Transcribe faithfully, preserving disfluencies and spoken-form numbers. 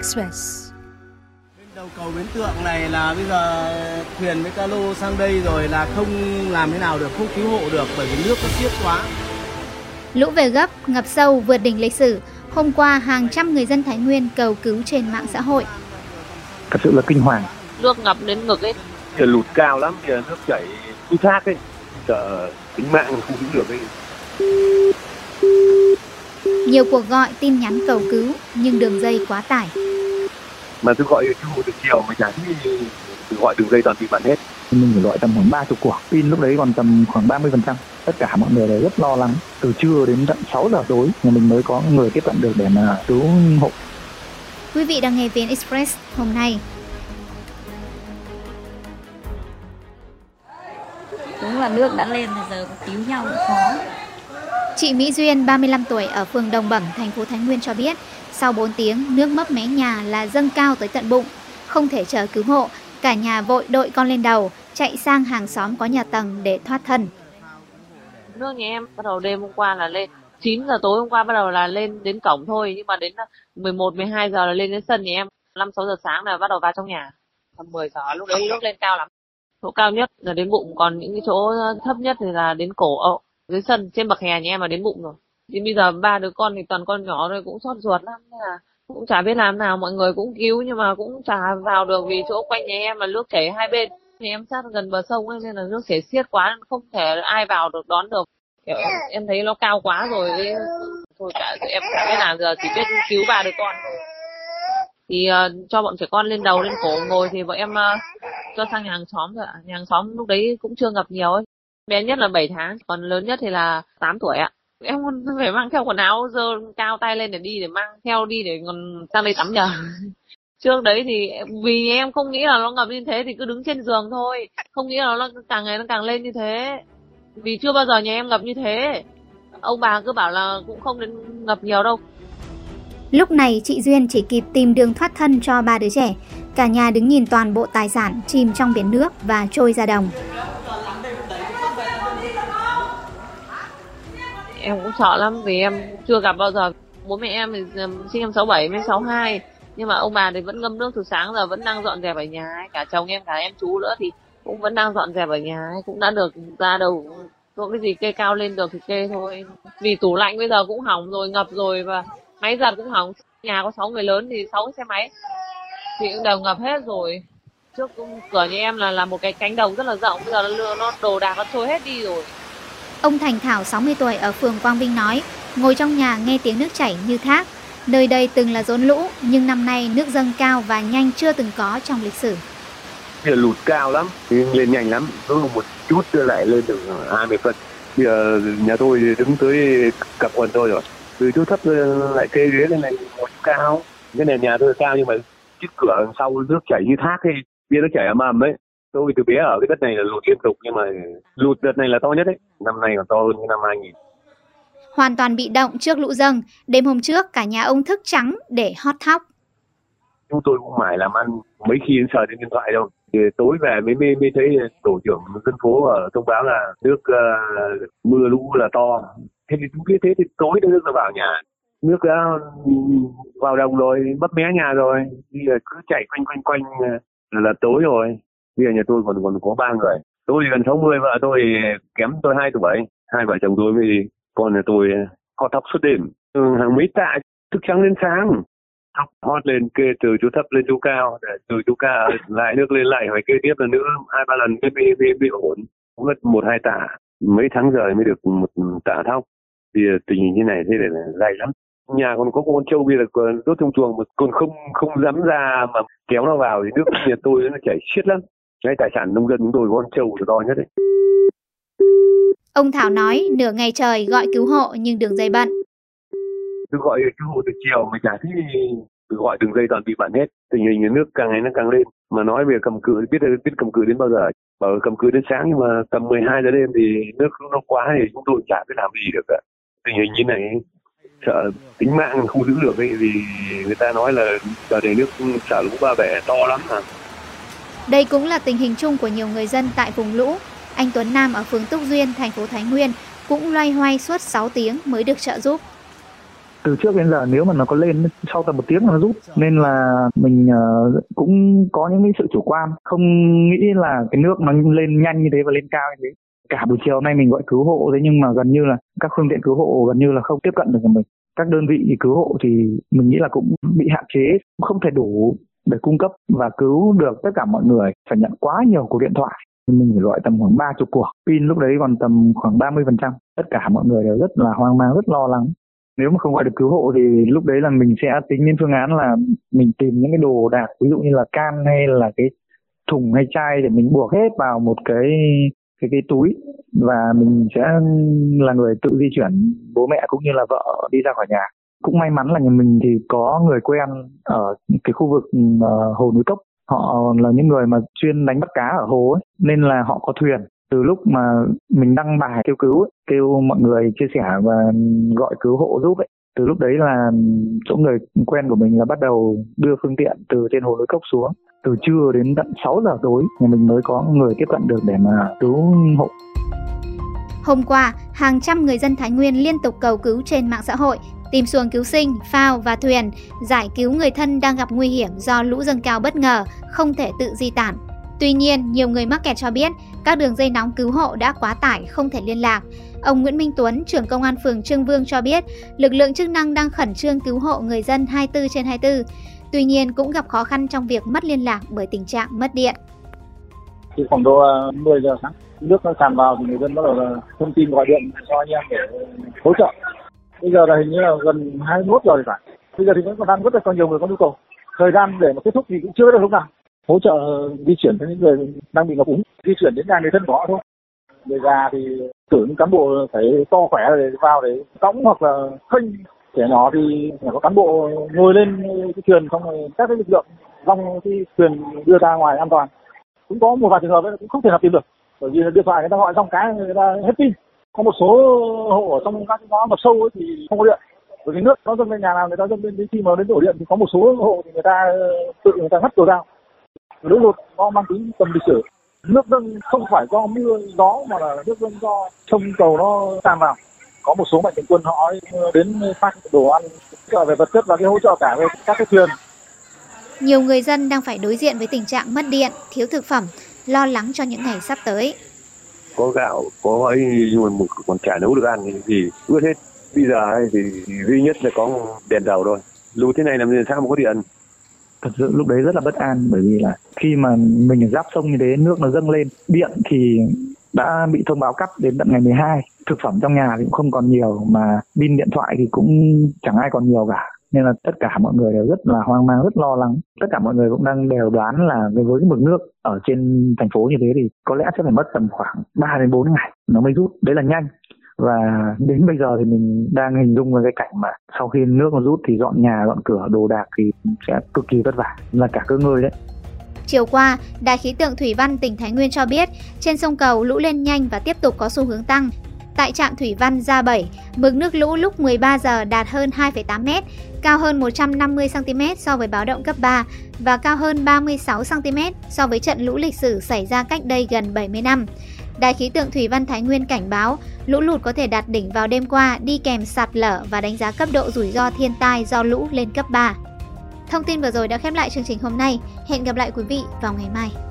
Express. Bên đầu cầu Bến Tượng này là bây giờ thuyền với cano sang đây rồi là không làm thế nào được, không cứu hộ được bởi vì nước nó xiết quá. Lũ về gấp, ngập sâu, vượt đỉnh lịch sử. Hôm qua, hàng trăm người dân Thái Nguyên cầu cứu trên mạng xã hội. Thật sự là kinh hoàng. Nước ngập đến ngực ấy. Giờ lụt cao lắm, giờ nước chảy khu thác ấy. Sợ tính mạng không giữ được ấy. Nhiều cuộc gọi, tin nhắn cầu cứu, nhưng đường dây quá tải. Mà tôi gọi cứu hộ từ chiều mà chả thấy tôi gọi đường dây toàn bị bắn hết. Mình phải gọi tầm khoảng ba mươi cuộc, pin lúc đấy còn tầm khoảng ba mươi phần trăm. Tất cả mọi người đều rất lo lắng. Từ trưa đến tận sáu giờ tối mà mình mới có người tiếp cận được để mà cứu hộ. Quý vị đang nghe vê en Express hôm nay. Đúng là nước đã lên thì giờ cứu nhau cũng khó. Chị Mỹ Duyên, ba mươi lăm tuổi ở phường Đồng Bẩm, thành phố Thái Nguyên cho biết, sau bốn tiếng, nước mấp mé nhà là dâng cao tới tận bụng. Không thể chờ cứu hộ, cả nhà vội đội con lên đầu, chạy sang hàng xóm có nhà tầng để thoát thân. Nước nhà em bắt đầu đêm hôm qua là lên, chín giờ tối hôm qua bắt đầu là lên đến cổng thôi, nhưng mà đến mười một, mười hai giờ là lên đến sân nhà em, năm, sáu giờ sáng là bắt đầu vào trong nhà. Tầm mười giờ lúc đấy nước lên cao lắm. Chỗ cao nhất là đến bụng, còn những cái chỗ thấp nhất thì là đến cổ. Ồ, dưới sân trên bậc hè nhà em là đến bụng rồi. Thì bây giờ ba đứa con thì toàn con nhỏ rồi, cũng xót ruột lắm, nên là cũng chả biết làm nào. Mọi người cũng cứu nhưng mà cũng chả vào được vì chỗ quanh nhà em là nước chảy hai bên. Thì em sát gần bờ sông ấy, nên là nước chảy xiết quá, không thể ai vào được đón được. Kiểu em thấy nó cao quá rồi ấy. Thôi cả em chả biết làm, giờ chỉ biết cứu ba đứa con. Thì uh, cho bọn trẻ con lên đầu lên cổ ngồi thì bọn em uh, cho sang nhà hàng xóm rồi ạ. Nhà hàng xóm lúc đấy cũng chưa ngập nhiều ấy. Bé nhất là bảy tháng, còn lớn nhất thì là tám tuổi ạ. Em phải mang theo quần áo dơ cao tay lên để đi, để mang theo đi để còn sang đây tắm nhờ. Trước đấy thì vì em không nghĩ là nó ngập như thế thì cứ đứng trên giường thôi, không nghĩ là nó càng ngày nó càng lên như thế. Vì chưa bao giờ nhà em ngập như thế. Ông bà cứ bảo là cũng không đến ngập nhiều đâu. Lúc này chị Duyên chỉ kịp tìm đường thoát thân cho ba đứa trẻ. Cả nhà đứng nhìn toàn bộ tài sản chìm trong biển nước và trôi ra đồng. Em cũng sợ lắm vì em chưa gặp bao giờ. Bố mẹ em thì sinh năm sáu bảy với sáu hai, nhưng mà ông bà thì vẫn ngâm nước từ sáng giờ, vẫn đang dọn dẹp ở nhà ấy. Cả chồng em, cả em chú nữa thì cũng vẫn đang dọn dẹp ở nhà ấy. Cũng đã được ra đầu, có cái gì kê cao lên được thì kê thôi. Vì tủ lạnh bây giờ cũng hỏng rồi, ngập rồi, và máy giặt cũng hỏng. Nhà có sáu người lớn thì sáu xe máy thì cũng đều ngập hết rồi. Trước cửa nhà em là là một cái cánh đồng rất là rộng, bây giờ nó, nó đồ đạc nó trôi hết đi rồi. Ông Thành Thảo, sáu mươi tuổi ở phường Quang Vinh nói, ngồi trong nhà nghe tiếng nước chảy như thác. Nơi đây từng là rốn lũ, nhưng năm nay nước dâng cao và nhanh chưa từng có trong lịch sử. Bây giờ lụt cao lắm, lên nhanh lắm, có một chút lại lên được hai mươi phân. Bây giờ nhà tôi đứng tới cặp quần tôi rồi, từ chỗ thấp lại kê ghế lên này một chút cao. Cái này nhà tôi cao nhưng mà chiếc cửa sau nước chảy như thác ấy, bia nó chảy ầm ầm ấy. Tôi từ bé ở cái đất này là lụt liên tục, nhưng mà lụt đợt này là to nhất đấy, năm nay còn to hơn cái năm hai nghìn. Hoàn toàn bị động trước lũ dâng, đêm hôm trước cả nhà ông thức trắng để hót thóc. Chúng tôi cũng mải làm ăn, mấy khi đến sờ đến điện thoại đâu. Thì tối về mới mới, mới thấy tổ trưởng dân phố ở thông báo là nước uh, mưa lũ là to. Thế thì chúng biết thế thì tối nước là vào nhà. Nước đã vào đồng rồi, bấp mé nhà rồi, bây giờ cứ chạy quanh quanh quanh là, là tối rồi. Bây giờ nhà tôi còn còn có ba người. Tôi gần sáu mươi, vợ tôi kém tôi hai tuổi. Hai vợ chồng tôi với con nhà tôi hót thóc suốt đêm. Hàng mấy tạ, thức trắng đến sáng. Thóc hót lên kê từ chỗ thấp lên chỗ cao. Để từ chỗ cao lại nước lên lại phải kê tiếp là nữa. Hai ba lần mới bị, bị, bị ổn. Cũng mất một hai tạ. Mấy tháng rồi mới được một tạ thóc. Thì tình hình như này thế này là dày lắm. Nhà còn có con trâu bây giờ đốt trong chuồng mà còn không không dám ra mà kéo nó vào thì nước nhà tôi nó chảy xiết lắm. Cái tài sản nông dân chúng tôi có con trâu là to nhất đấy. Ông Thảo nói nửa ngày trời gọi cứu hộ nhưng đường dây bận. Tôi gọi cứu hộ từ chiều mà chả thấy tôi gọi đường dây toàn bị bận hết. Tình hình nước càng ngày nó càng lên. Mà nói về cầm cự, biết biết cầm cự đến bao giờ. Bảo cầm cự đến sáng nhưng mà tầm mười hai giờ đêm thì nước nó quá thì chúng tôi chả biết làm gì được cả. Tình hình như này sợ tính mạng không giữ được ấy, vì người ta nói là giờ này nước xả lũ Ba Bể to lắm mà. Đây cũng là tình hình chung của nhiều người dân tại vùng lũ. Anh Tuấn Nam ở phường Túc Duyên, thành phố Thái Nguyên cũng loay hoay suốt sáu tiếng mới được trợ giúp. Từ trước đến giờ nếu mà nó có lên sau tầm một tiếng nó rút, nên là mình uh, cũng có những cái sự chủ quan, không nghĩ là cái nước nó lên nhanh như thế và lên cao như thế. Cả buổi chiều nay mình gọi cứu hộ thế nhưng mà gần như là các phương tiện cứu hộ gần như là không tiếp cận được mình. Các đơn vị cứu hộ thì mình nghĩ là cũng bị hạn chế, không thể đủ để cung cấp và cứu được tất cả mọi người, phải nhận quá nhiều cuộc điện thoại. Mình phải gọi tầm khoảng ba chục cuộc, pin lúc đấy còn tầm khoảng ba mươi phần trăm. Tất cả mọi người đều rất là hoang mang, rất lo lắng. Nếu mà không gọi được cứu hộ thì lúc đấy là mình sẽ tính đến phương án là mình tìm những cái đồ đạc, ví dụ như là can hay là cái thùng hay chai để mình buộc hết vào một cái cái cái túi và mình sẽ là người tự di chuyển bố mẹ cũng như là vợ đi ra khỏi nhà. Cũng may mắn là nhà mình thì có người quen ở cái khu vực uh, hồ núi Cốc. Họ là những người mà chuyên đánh bắt cá ở hồ ấy, nên là họ có thuyền. Từ lúc mà mình đăng bài kêu cứu ấy, kêu mọi người chia sẻ và gọi cứu hộ giúp ấy, từ lúc đấy là chỗ người quen của mình là bắt đầu đưa phương tiện từ trên hồ núi Cốc xuống. Từ trưa đến tận sáu giờ tối nhà mình mới có người tiếp cận được để mà cứu hộ. Hôm qua, hàng trăm người dân Thái Nguyên liên tục cầu cứu trên mạng xã hội, tìm xuồng cứu sinh, phao và thuyền, giải cứu người thân đang gặp nguy hiểm do lũ dâng cao bất ngờ, không thể tự di tản. Tuy nhiên, nhiều người mắc kẹt cho biết các đường dây nóng cứu hộ đã quá tải, không thể liên lạc. Ông Nguyễn Minh Tuấn, trưởng công an phường Trương Vương cho biết lực lượng chức năng đang khẩn trương cứu hộ người dân hai mươi bốn trên hai mươi bốn. Tuy nhiên cũng gặp khó khăn trong việc mất liên lạc bởi tình trạng mất điện. Thì khoảng độ mười giờ sáng, nước nó tràn vào thì người dân bắt đầu là thông tin gọi điện cho anh em để hỗ trợ. Bây giờ là hình như là gần hai mươi mốt giờ thì phải. Bây giờ thì vẫn còn đang rất là còn nhiều người có nhu cầu. Thời gian để mà kết thúc thì cũng chưa được lúc nào. Hỗ trợ di chuyển cho những người đang bị ngập úng, di chuyển đến nhà người thân của họ thôi. Người già thì cử những cán bộ phải to khỏe để vào để cõng hoặc là khênh. Trẻ nhỏ thì phải có cán bộ ngồi lên cái thuyền, xong rồi các cái lực lượng long cái thuyền đưa ra ngoài an toàn. Cũng có một vài trường hợp ấy cũng không thể nào tìm được, bởi vì điện thoại người ta gọi xong cái người ta hết pin. Có một số hộ ở trong các cái ngõ ngập sâu ấy thì không có điện, bởi vì nước nó dâng lên nhà nào người ta dâng lên, đến khi mà đến đổ điện thì có một số hộ thì người ta tự người ta ngắt cầu dao. Lũ lụt nó mang tính tầm lịch sử, nước dâng không phải do mưa gió mà là nước dâng do sông cầu nó tràn vào. Có một số mạnh thường quân họ đến phát đồ ăn, cả về vật chất và cái hỗ trợ cả về các cái thuyền. Nhiều người dân đang phải đối diện với tình trạng mất điện, thiếu thực phẩm, lo lắng cho những ngày sắp tới. Có gạo, có ấy nhưng mà một còn chả nấu được ăn thì ướt hết. Bây giờ thì duy nhất là có đèn dầu thôi. Lụt thế này làm sao mà có điện? Thật sự lúc đấy rất là bất an, bởi vì là khi mà mình ở giáp sông như thế, nước nó dâng lên, điện thì đã bị thông báo cắt đến tận ngày mười hai. Thực phẩm trong nhà thì cũng không còn nhiều, mà pin điện thoại thì cũng chẳng ai còn nhiều cả. Nên là tất cả mọi người đều rất là hoang mang, rất lo lắng. Tất cả mọi người cũng đang đều đoán là với cái mực nước ở trên thành phố như thế thì có lẽ sẽ phải mất tầm khoảng ba đến bốn ngày nó mới rút. Đấy là nhanh. Và đến bây giờ thì mình đang hình dung về cái cảnh mà sau khi nước nó rút thì dọn nhà, dọn cửa, đồ đạc thì sẽ cực kỳ vất vả, là cả cơ ngơi đấy. Chiều qua, Đài khí tượng thủy văn tỉnh Thái Nguyên cho biết trên sông Cầu lũ lên nhanh và tiếp tục có xu hướng tăng. Tại trạm thủy văn Gia Bảy, mực nước lũ lúc mười ba giờ đạt hơn hai phẩy tám mét, cao hơn một trăm năm mươi xăng-ti-mét so với báo động cấp ba và cao hơn ba mươi sáu xăng-ti-mét so với trận lũ lịch sử xảy ra cách đây gần bảy mươi năm. Đài khí tượng thủy văn Thái Nguyên cảnh báo lũ lụt có thể đạt đỉnh vào đêm qua, đi kèm sạt lở và đánh giá cấp độ rủi ro thiên tai do lũ lên cấp ba. Thông tin vừa rồi đã khép lại chương trình hôm nay. Hẹn gặp lại quý vị vào ngày mai.